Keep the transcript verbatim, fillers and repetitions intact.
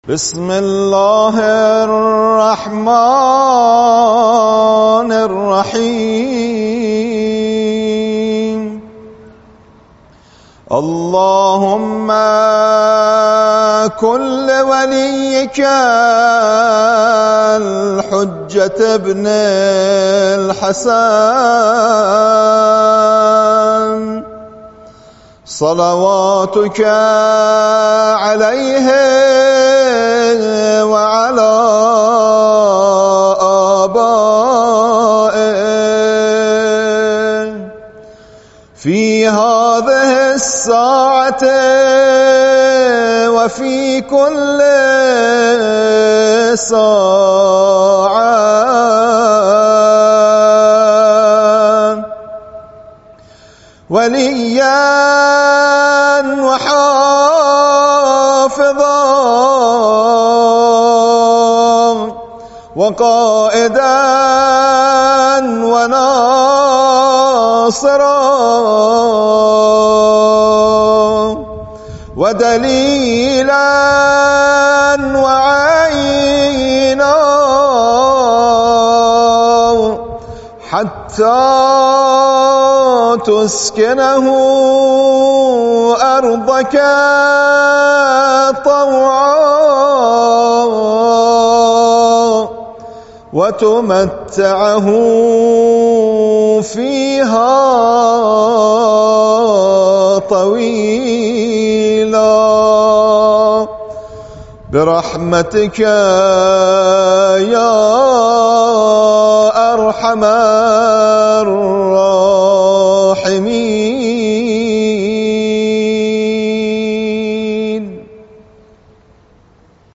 بسم الله الرحمن الرحيم. اللهم كن لوليك الحجة ابن الحسن صلواتك عليه وعلى آبائه في هذه الساعة وفي كل ساعة وليا وحافظا وقائدا وناصرا ودليلا وعينا حتى تسكنه أرضك طوعا وتمتعه فيها طويلا برحمتك يا أرحم الراحمين.